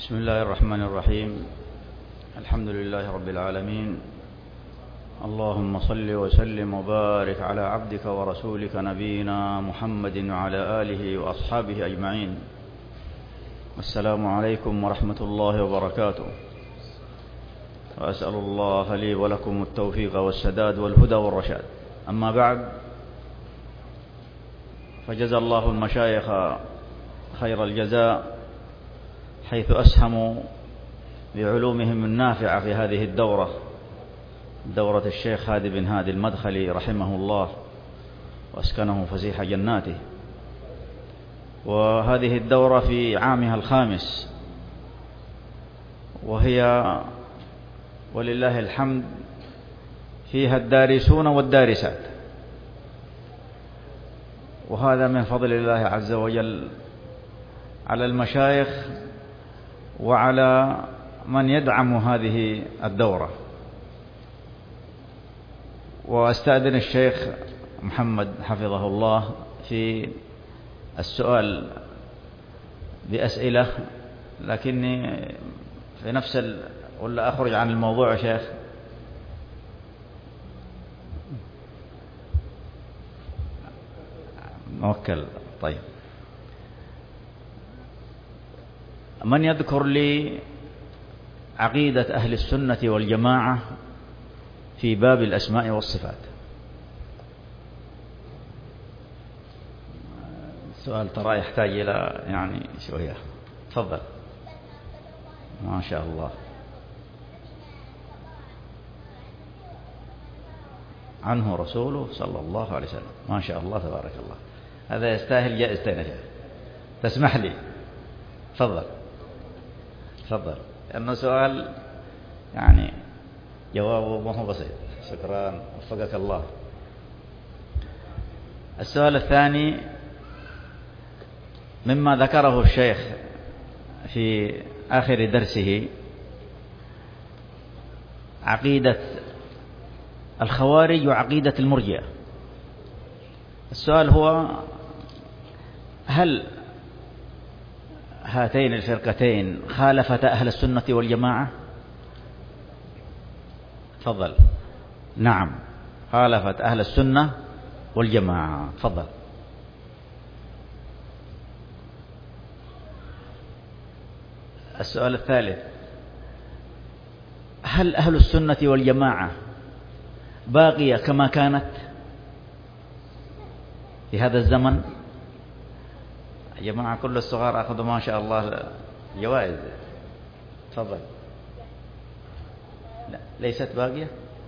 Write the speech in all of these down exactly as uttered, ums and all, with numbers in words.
بسم الله الرحمن الرحيم. الحمد لله رب العالمين. اللهم صل وسلم وبارك على عبدك ورسولك نبينا محمد وعلى آله وأصحابه أجمعين. السلام عليكم ورحمة الله وبركاته. وأسأل الله لي ولكم التوفيق والسداد والهدى والرشاد. أما بعد، فجزى الله المشايخ خير الجزاء حيث أسهموا بعلومهم النافعة في هذه الدورة، دورة الشيخ هادي بن هادي المدخلي رحمه الله وأسكنه فسيح جناته. وهذه الدورة في عامها الخامس، وهي ولله الحمد فيها الدارسون والدارسات، وهذا من فضل الله عز وجل على المشايخ وعلى من يدعم هذه الدورة. وأستأذن الشيخ محمد حفظه الله في السؤال بأسئلة، لكني في نفس ال... ولا أخرج عن الموضوع يا شيخ؟ موكل. طيب، من يذكر لي عقيدة أهل السنة والجماعة في باب الأسماء والصفات؟ السؤال ترى يحتاج إلى يعني شوية. تفضل. ما شاء الله. عنه رسوله صلى الله عليه وسلم. ما شاء الله تبارك الله. هذا يستاهل جائزتين يا شيخ. تسمح لي؟ تفضل تفضل. لأنه سؤال يعني جوابه ما هو بسيط. شكرا، وفقك الله. السؤال الثاني مما ذكره الشيخ في آخر درسه، عقيدة الخوارج وعقيدة المرجئة. السؤال هو: هل هاتين الفرقتين خالفتا أهل السنة والجماعة؟ تفضل. نعم، خالفت أهل السنة والجماعة. تفضل. السؤال الثالث: هل أهل السنة والجماعة باقية كما كانت في هذا الزمن؟ يا جماعة كل الصغار أخذوا ما شاء الله جوائز. تفضل. لا، ليست باقية.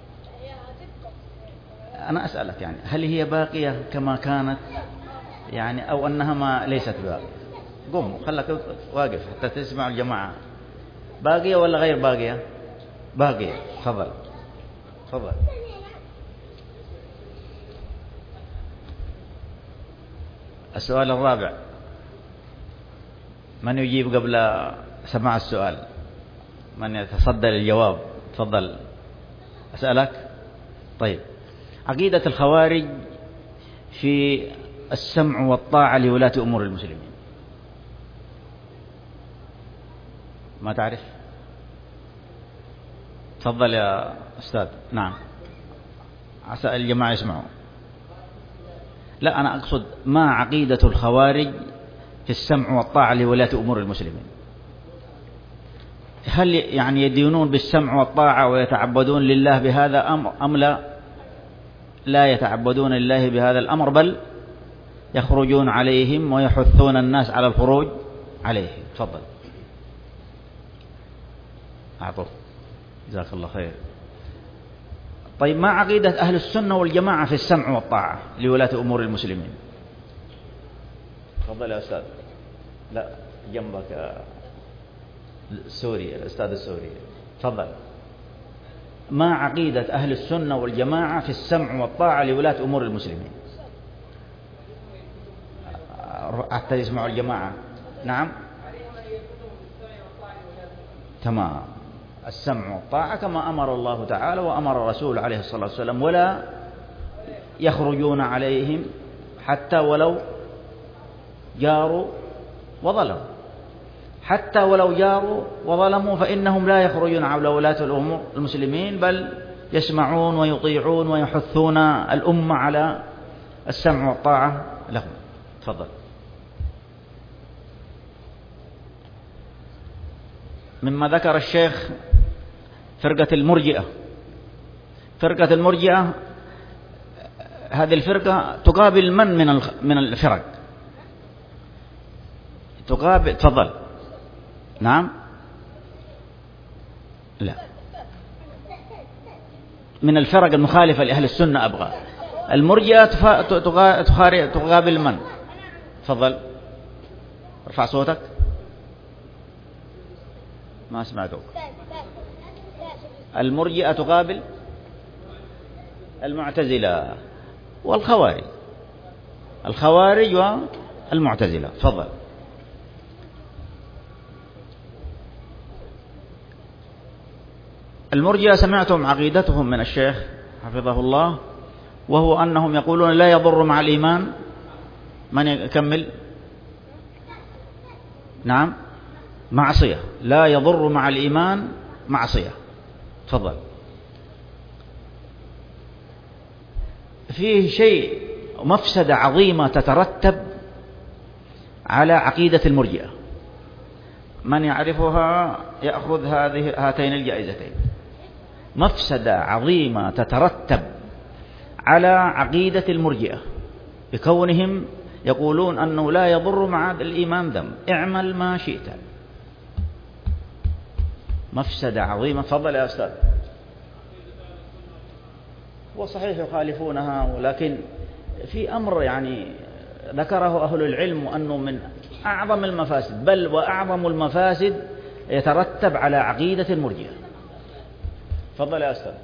أنا أسألك يعني هل هي باقية كما كانت يعني، أو أنها ما ليست باقية؟ قم خلك واقف حتى تسمع الجماعة. باقية ولا غير باقية؟ باقية. تفضل تفضل. السؤال الرابع، من يجيب قبل سماع السؤال؟ من يتصدى للجواب؟ تفضل. أسألك. طيب، عقيدة الخوارج في السمع والطاعة لولاة أمور المسلمين، ما تعرف؟ تفضل يا أستاذ. نعم، عسى الجماعة يسمعوا. لا، أنا أقصد ما عقيدة الخوارج في السمع والطاعة لولاة أمور المسلمين. هل يعني يدينون بالسمع والطاعة ويتعبدون لله بهذا أمر، أم لا لا يتعبدون لله بهذا الأمر، بل يخرجون عليهم ويحثون الناس على الخروج عليهم؟ تفضل. أعطوه. جزاك الله خير. طيب، ما عقيدة أهل السنة والجماعة في السمع والطاعة لولاة أمور المسلمين؟ تفضل يا أستاذ. لا، جنبك السوري، الأستاذ السوري. تفضل. ما عقيدة أهل السنة والجماعة في السمع والطاعة لولاة أمور المسلمين؟ حتى يسمعوا الجماعة. نعم، تمام. السمع والطاعة كما أمر الله تعالى وأمر الرسول عليه الصلاة والسلام، ولا يخرجون عليهم حتى ولو جاروا وظلموا. حتى ولو جاروا وظلموا فإنهم لا يخرجون على ولاة الأمور المسلمين، بل يسمعون ويطيعون ويحثون الأمة على السمع والطاعة لهم. تفضل. مما ذكر الشيخ فرقة المرجئة. فرقة المرجئة هذه الفرقة تقابل من من من الفرق؟ تقابل. تفضل. نعم. لا، من الفرق المخالفة لأهل السنة أبغى. المرجئة تقابل من؟ تفضل، ارفع صوتك، ما سمعتك. المرجئة تقابل المعتزلة والخوارج. الخوارج والمعتزلة. تفضل. المرجئة سمعتم عقيدتهم من الشيخ حفظه الله، وهو أنهم يقولون لا يضر مع الإيمان من يكمل. نعم، معصية. لا يضر مع الإيمان معصية. تفضل. فيه شيء مفسدة عظيمة تترتب على عقيدة المرجئة، من يعرفها يأخذ هذه هاتين الجائزتين. مفسدة عظيمة تترتب على عقيدة المرجئة بكونهم يقولون أنه لا يضر مع الإيمان ذنب، اعمل ما شئت. مفسدة عظيمة. تفضل يا أستاذ. وصحيح يخالفونها، ولكن في أمر يعني ذكره أهل العلم أنه من أعظم المفاسد، بل وأعظم المفاسد يترتب على عقيدة المرجئة. تفضل يا أستاذ.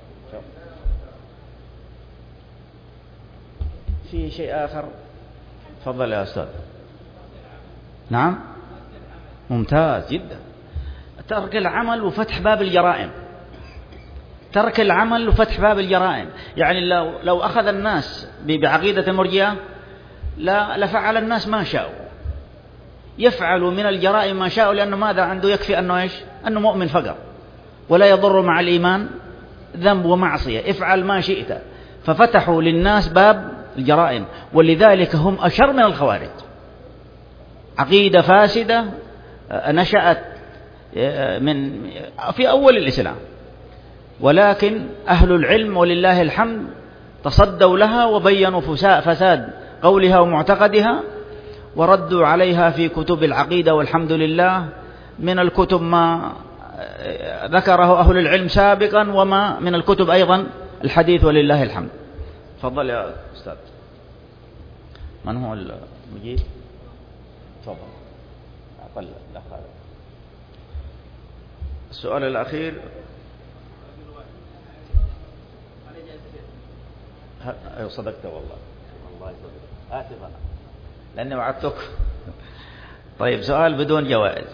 في شيء آخر؟ تفضل يا أستاذ. نعم، ممتاز جدا. ترك العمل وفتح باب الجرائم. ترك العمل وفتح باب الجرائم. يعني لو لو أخذ الناس بعقيدة المرجئة لا لفعل الناس ما شاءوا، يفعلوا من الجرائم ما شاءوا، لأنه ماذا عنده؟ يكفي أنه إيش؟ أنه مؤمن فقط، ولا يضر مع الإيمان ذنب ومعصية، افعل ما شئت. ففتحوا للناس باب الجرائم، ولذلك هم أشر من الخوارج. عقيدة فاسدة نشأت من في أول الإسلام، ولكن أهل العلم ولله الحمد تصدوا لها وبينوا فساد قولها ومعتقدها، وردوا عليها في كتب العقيدة، والحمد لله من الكتب ما ذكره أهل العلم سابقا، وما من الكتب أيضا الحديث ولله الحمد. تفضل يا أستاذ. من هو المجيب؟ تفضل. أقل الأخ هذا. السؤال الأخير. أيوة صدقت والله. الله يصدق. آسف أنا لأني وعدتك. طيب، سؤال بدون جوائز.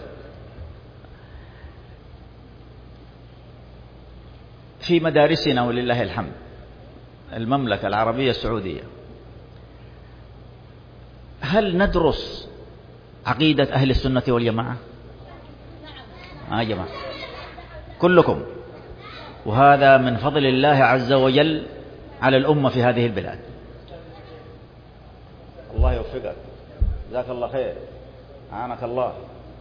في مدارسنا ولله الحمد المملكة العربية السعودية، هل ندرس عقيدة أهل السنة والجماعة؟ آه جماعة كلكم، وهذا من فضل الله عز وجل على الأمة في هذه البلاد. الله يوفقك، جزاك الله خير، أعانك الله.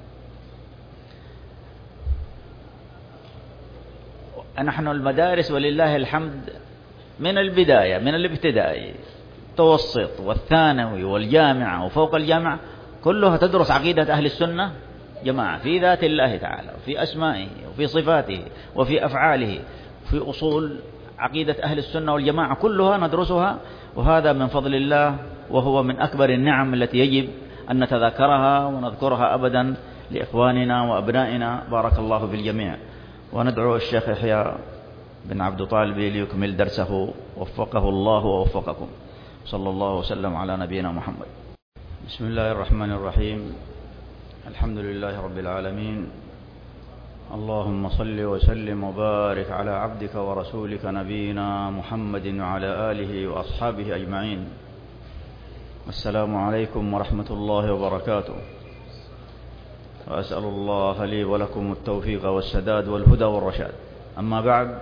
نحن المدارس ولله الحمد من البداية، من الابتدائي، التوسط والثانوي والجامعة وفوق الجامعة، كلها تدرس عقيدة أهل السنة جماعة في ذات الله تعالى، وفي أسمائه، وفي صفاته، وفي أفعاله، في أصول عقيدة أهل السنة والجماعة كلها ندرسها، وهذا من فضل الله، وهو من أكبر النعم التي يجب أن نتذكرها ونذكرها أبدا لإخواننا وأبنائنا. بارك الله في الجميع. وندعو الشيخ يحيى بن عبد طالب ليكمل درسه، وفقه الله ووفقكم. صلى الله وسلم على نبينا محمد. بسم الله الرحمن الرحيم. الحمد لله رب العالمين. اللهم صل وسلم وبارك على عبدك ورسولك نبينا محمد وعلى آله وأصحابه أجمعين. السلام عليكم ورحمة الله وبركاته. وأسأل الله لي ولكم التوفيق والسداد والهدى والرشاد. أما بعد،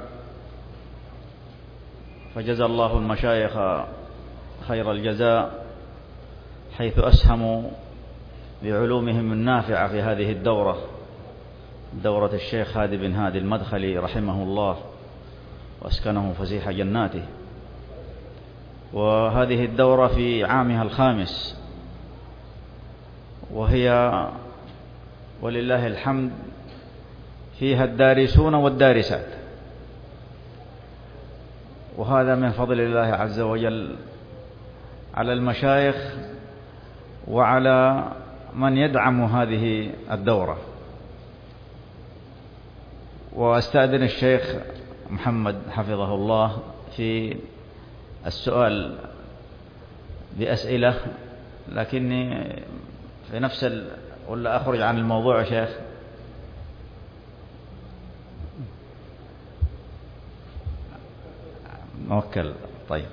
فجزى الله المشايخ خير الجزاء حيث أسهموا بعلومهم النافعة في هذه الدورة، دورة الشيخ هادي بن هادي المدخلي رحمه الله وأسكنه فسيح جناته. وهذه الدورة في عامها الخامس، وهي ولله الحمد فيها الدارسون والدارسات، وهذا من فضل الله عز وجل على المشايخ وعلى من يدعم هذه الدورة. وأستأذن الشيخ محمد حفظه الله في السؤال بأسئلة، لكني في نفس ال... ولا أخرج عن الموضوع يا شيخ؟ موكل. طيب،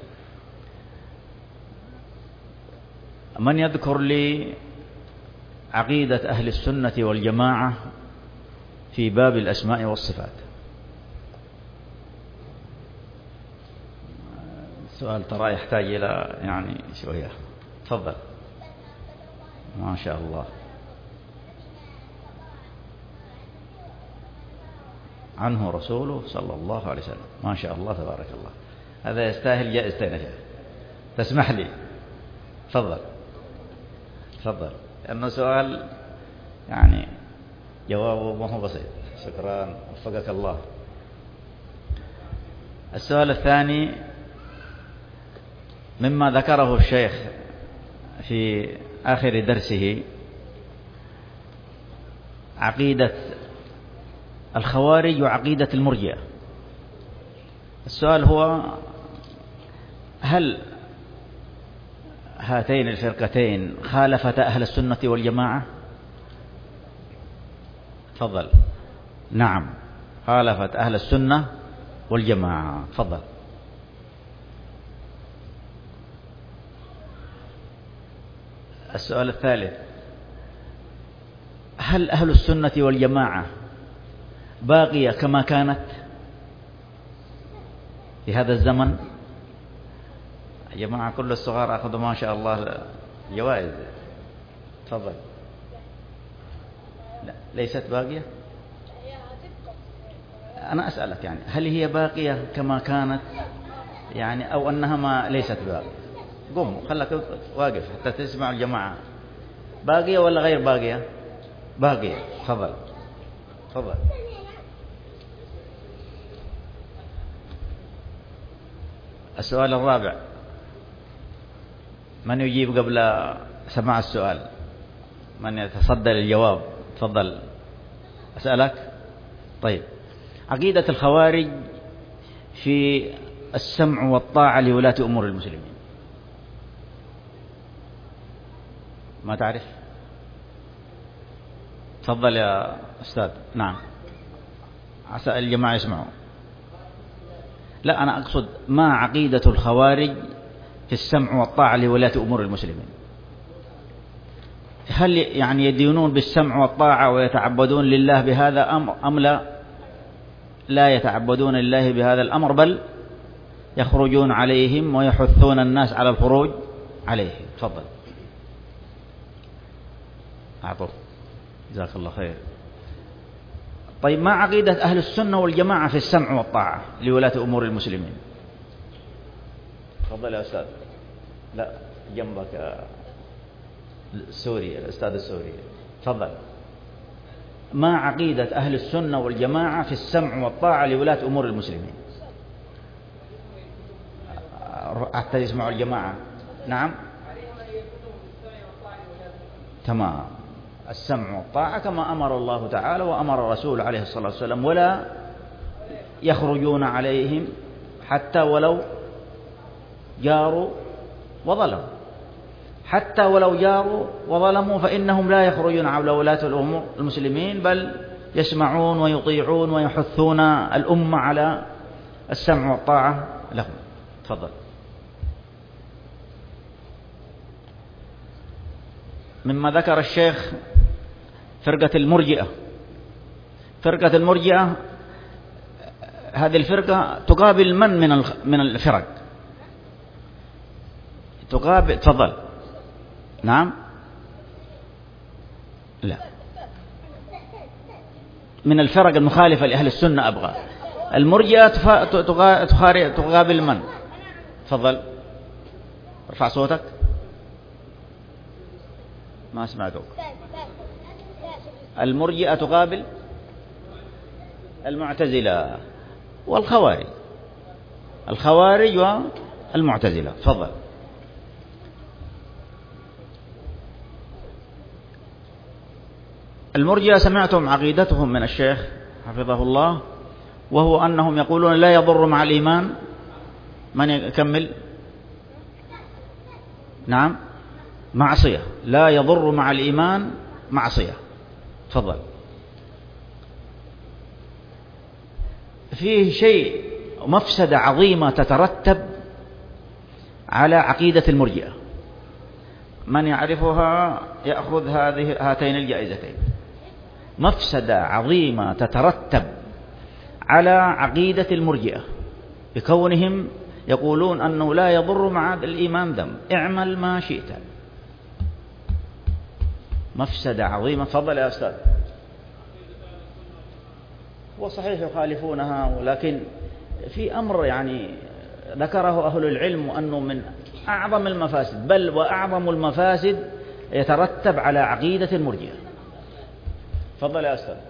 من يذكر لي عقيدة أهل السنة والجماعة في باب الأسماء والصفات؟ السؤال ترى يحتاج إلى يعني شوية. تفضل. ما شاء الله. عنه رسوله صلى الله عليه وسلم. ما شاء الله تبارك الله. هذا يستاهل جائزتين يا شيخ. تسمح لي؟ تفضل تفضل، لأنه سؤال يعني جوابه ما هو بسيط. شكرا، وفقك الله. السؤال الثاني مما ذكره الشيخ في آخر درسه، عقيدة الخوارج وعقيدة المرجئة. السؤال هو: هل هاتين الفرقتين خالفتا أهل السنة والجماعة؟ تفضل. نعم، خالفت أهل السنة والجماعة. تفضل. السؤال الثالث: هل أهل السنة والجماعة باقية كما كانت في هذا الزمن؟ يا جماعة كل الصغار أخذوا ما شاء الله جوائز. تفضل. لا، ليست باقية. أنا أسألك يعني هل هي باقية كما كانت يعني، أو أنها ما ليست باقية؟ قم خلك واقف حتى تسمع الجماعة. باقية ولا غير باقية؟ باقية. تفضل تفضل. السؤال الرابع، من يجيب قبل سماع السؤال؟ من يتصدى للجواب؟ تفضل. أسألك. طيب، عقيدة الخوارج في السمع والطاعة لولاة أمور المسلمين، ما تعرف؟ تفضل يا أستاذ. نعم، عسى الجماعة يسمعوا. لا، أنا أقصد ما عقيدة الخوارج في السمع والطاعة لولاة أمور المسلمين. هل يعني يدينون بالسمع والطاعة ويتعبدون لله بهذا أمر، أم لا لا يتعبدون لله بهذا الأمر، بل يخرجون عليهم ويحثون الناس على الخروج عليهم؟ تفضل. أعطوه. جزاك الله خير. طيب، ما عقيدة أهل السنة والجماعة في السمع والطاعة لولاة أمور المسلمين؟ تفضل يا أستاذ. لا، جنبك سوري، الأستاذ السوري. تفضل. ما عقيدة أهل السنة والجماعة في السمع والطاعة لولاة أمور المسلمين؟ حتى يسمعوا الجماعة. نعم، تمام. السمع والطاعة كما أمر الله تعالى وأمر الرسول عليه الصلاة والسلام، ولا يخرجون عليهم حتى ولو جاروا وظلموا. حتى ولو جاروا وظلموا فإنهم لا يخرجون على ولاة الأمور المسلمين، بل يسمعون ويطيعون ويحثون الأمة على السمع والطاعة لهم. تفضل. مما ذكر الشيخ فرقة المرجئة. فرقة المرجئة هذه الفرقة تقابل من من من الفرق؟ تقابل، تفضل. نعم، لا، من الفرق المخالفة لأهل السنة أبغى. المرجئة تقابل من؟ تفضل، ارفع صوتك، ما سمعتك. المرجئة تقابل المعتزلة والخوارج. الخوارج والمعتزلة. تفضل. المرجئة سمعتم عقيدتهم من الشيخ حفظه الله، وهو أنهم يقولون لا يضر مع الإيمان من يكمل. نعم، معصية، لا يضر مع الإيمان معصية. تفضل. فيه شيء مفسدة عظيمة تترتب على عقيدة المرجئة، من يعرفها يأخذ هذه هاتين الجائزتين. مفسدة عظيمة تترتب على عقيدة المرجئة بكونهم يقولون أنه لا يضر مع الإيمان ذنب، اعمل ما شئت. مفسدة عظيمة. تفضل يا أستاذ. وصحيح يخالفونها، ولكن في أمر يعني ذكره أهل العلم أنه من أعظم المفاسد، بل وأعظم المفاسد يترتب على عقيدة المرجئة. تفضل يا أستاذ.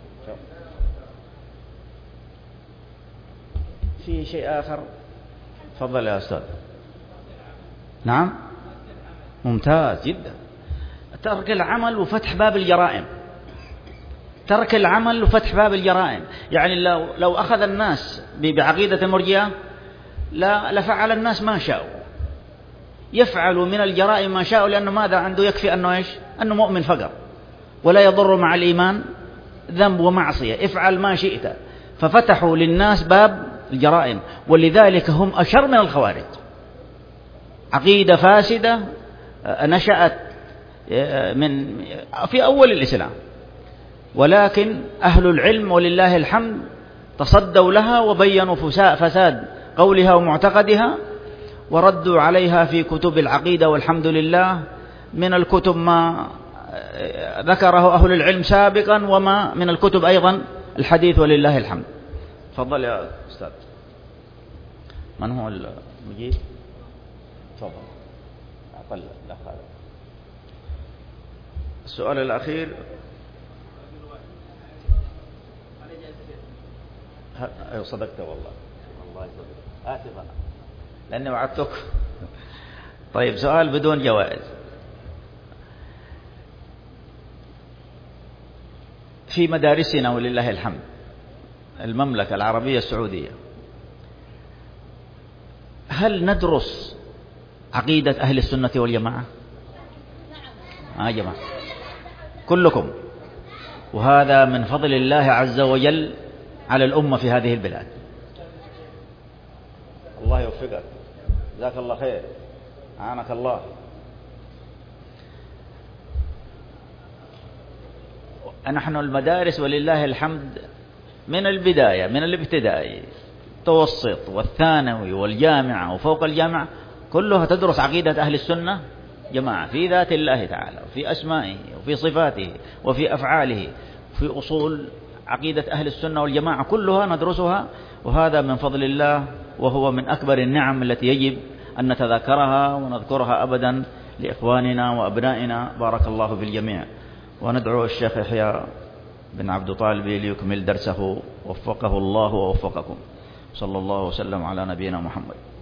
في شيء آخر؟ تفضل يا أستاذ. نعم، ممتاز جدا. ترك العمل وفتح باب الجرائم. ترك العمل وفتح باب الجرائم. يعني لو لو أخذ الناس بعقيدة المرجئة لا لفعل الناس ما شاءوا، يفعل من الجرائم ما شاءوا، لأنه ماذا عنده؟ يكفي أنه إيش؟ أنه مؤمن فقط، ولا يضر مع الإيمان ذنب ومعصية، افعل ما شئت. ففتحوا للناس باب الجرائم، ولذلك هم أشر من الخوارج. عقيدة فاسدة نشأت من في أول الإسلام، ولكن أهل العلم ولله الحمد تصدوا لها وبينوا فساد قولها ومعتقدها، وردوا عليها في كتب العقيدة، والحمد لله من الكتب ما ذكره أهل العلم سابقا، وما من الكتب أيضا الحديث ولله الحمد. تفضل يا أستاذ. من هو المجيب؟ تفضل. أقل لا خالد. السؤال الأخير. أيوة صدقت والله. الله يصدق. آسف أنا لأني وعدتك. طيب، سؤال بدون جوائز. في مدارسنا ولله الحمد المملكة العربية السعودية، هل ندرس عقيدة أهل السنة والجماعة؟ آه جماعة كلكم، وهذا من فضل الله عز وجل على الأمة في هذه البلاد. الله يوفقك، جزاك الله خير، أعانك الله. نحن المدارس ولله الحمد من البداية، من الابتدائي، التوسط والثانوي والجامعة وفوق الجامعة، كلها تدرس عقيدة أهل السنة جماعة في ذات الله تعالى، وفي أسمائه، وفي صفاته، وفي أفعاله، وفي أصول عقيدة أهل السنة والجماعة، كلها ندرسها، وهذا من فضل الله، وهو من أكبر النعم التي يجب أن نتذكرها ونذكرها أبدا لإخواننا وأبنائنا. بارك الله في الجميع. وندعو الشيخ يحيى بن عبد طالب ليكمل درسه، وفقه الله ووفقكم. صلى الله وسلم على نبينا محمد.